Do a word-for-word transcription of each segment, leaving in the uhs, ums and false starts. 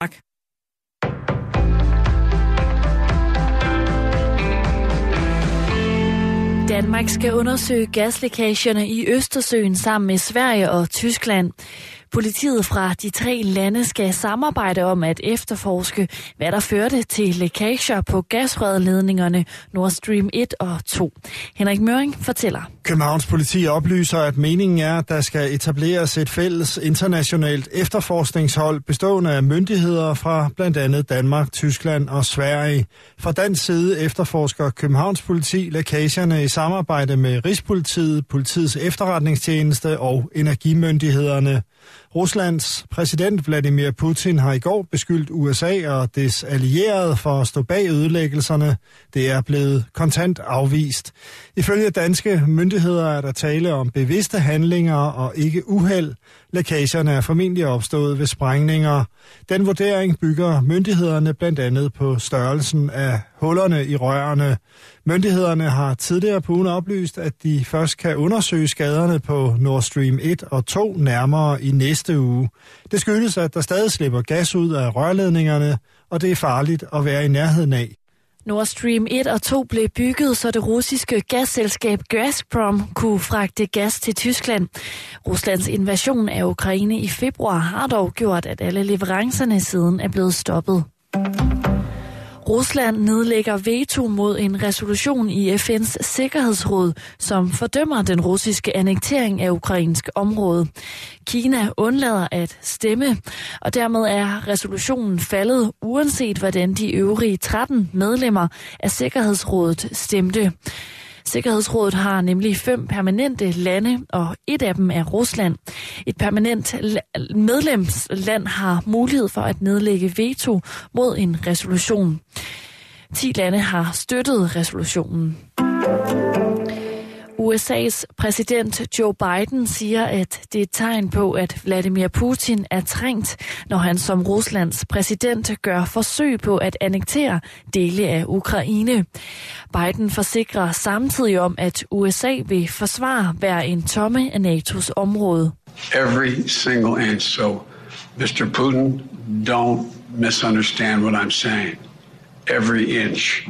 Danmark skal undersøge gaslækagerne i Østersøen sammen med Sverige og Tyskland. Politiet fra de tre lande skal samarbejde om at efterforske, hvad der førte til lækager på gasrørledningerne Nord Stream et og to. Henrik Møring fortæller. Københavns politi oplyser, at meningen er, at der skal etableres et fælles internationalt efterforskningshold bestående af myndigheder fra blandt andet Danmark, Tyskland og Sverige. Fra dansk side efterforsker Københavns politi lækagerne i samarbejde med Rigspolitiet, Politiets Efterretningstjeneste og energimyndighederne. Ruslands præsident Vladimir Putin har i går beskyldt U S A og dets allierede for at stå bag ødelæggelserne. Det er blevet kontant afvist. Ifølge danske myndigheder er der tale om bevidste handlinger og ikke uheld. Lækagerne er formentlig opstået ved sprængninger. Den vurdering bygger myndighederne blandt andet på størrelsen af hullerne i rørene. Myndighederne har tidligere på ugen oplyst, at de først kan undersøge skaderne på Nord Stream et og to nærmere i næste uge. Det skyldes, at der stadig slipper gas ud af rørledningerne, og det er farligt at være i nærheden af. Nord Stream et og to blev bygget, så det russiske gasselskab Gazprom kunne fragte gas til Tyskland. Ruslands invasion af Ukraine i februar har dog gjort, at alle leverancerne siden er blevet stoppet. Rusland nedlægger veto mod en resolution i F N's Sikkerhedsråd, som fordømmer den russiske annektering af ukrainsk område. Kina undlader at stemme, og dermed er resolutionen faldet, uanset hvordan de øvrige tretten medlemmer af Sikkerhedsrådet stemte. Sikkerhedsrådet har nemlig fem permanente lande, og et af dem er Rusland. Et permanent medlemsland har mulighed for at nedlægge veto mod en resolution. Ti lande har støttet resolutionen. U S A's præsident Joe Biden siger, at det er et tegn på, at Vladimir Putin er trængt, når han som Ruslands præsident gør forsøg på at annektere dele af Ukraine. Biden forsikrer samtidig om, at U S A vil forsvare hver en tomme af N A T O's område. Every single inch. So, mister Putin, don't misunderstand what I'm saying. Every inch.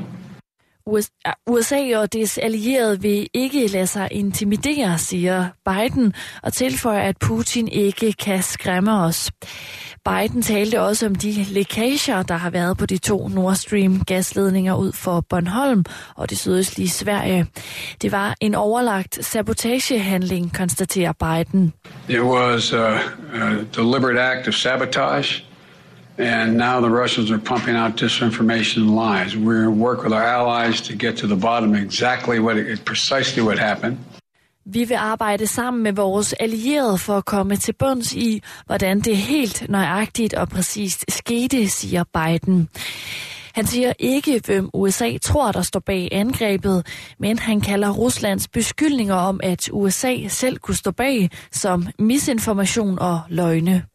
U S A og dets allierede vil ikke lade sig intimidere, siger Biden, og tilføjer, at Putin ikke kan skræmme os. Biden talte også om de lækager, der har været på de to Nord Stream gasledninger ud for Bornholm og det sydøstlige Sverige. Det var en overlagt sabotagehandling, konstaterer Biden. It was a, a deliberate act of sabotage. And now the Russians are pumping out disinformation and lies. We're going to work with our allies to get to the bottom of exactly what it, precisely what happened. Vi vil arbejde sammen med vores allierede for at komme til bunds i, hvordan det helt nøjagtigt og præcist skete, siger Biden. Han siger ikke, hvem U S A tror, der står bag angrebet, men han kalder Ruslands beskyldninger om, at U S A selv kunne stå bag, som misinformation og løgne.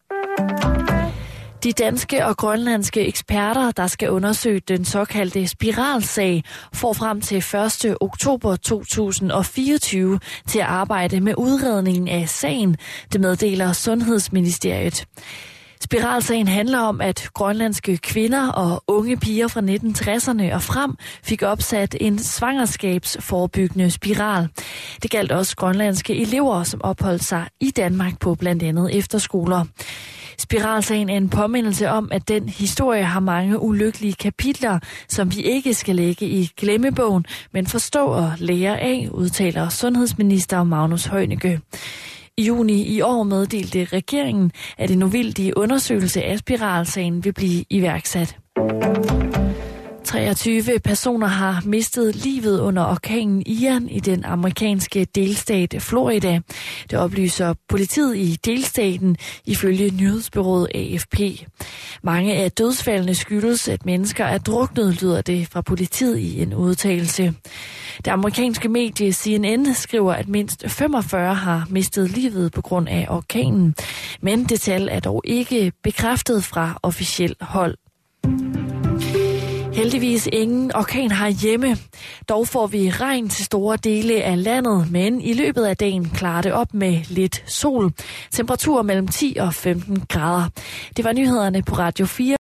De danske og grønlandske eksperter, der skal undersøge den såkaldte spiralsag, får frem til første oktober to tusind og fireogtyve til at arbejde med udredningen af sagen, det meddeler Sundhedsministeriet. Spiralsagen handler om, at grønlandske kvinder og unge piger fra nitten tresserne og frem fik opsat en svangerskabsforebyggende spiral. Det galt også grønlandske elever, som opholdt sig i Danmark på blandt andet efterskoler. Spiralsagen er en påmindelse om, at den historie har mange ulykkelige kapitler, som vi ikke skal lægge i glemmebogen, men forstå og lære af, udtaler sundhedsminister Magnus Heunicke. I juni i år meddelte regeringen, at en uvildig undersøgelse af spiralsagen vil blive iværksat. treogtyve personer har mistet livet under orkanen Ian i den amerikanske delstat Florida. Det oplyser politiet i delstaten ifølge nyhedsbureauet A F P. Mange af dødsfaldene skyldes, at mennesker er druknet, lyder det fra politiet i en udtalelse. Det amerikanske medie C N N skriver, at mindst femogfyrre har mistet livet på grund af orkanen. Men det tal er dog ikke bekræftet fra officiel hold. Heldigvis ingen orkan herhjemme. Dog får vi regn til store dele af landet, men i løbet af dagen klarer det op med lidt sol. Temperatur mellem ti og femten grader. Det var nyhederne på Radio fire.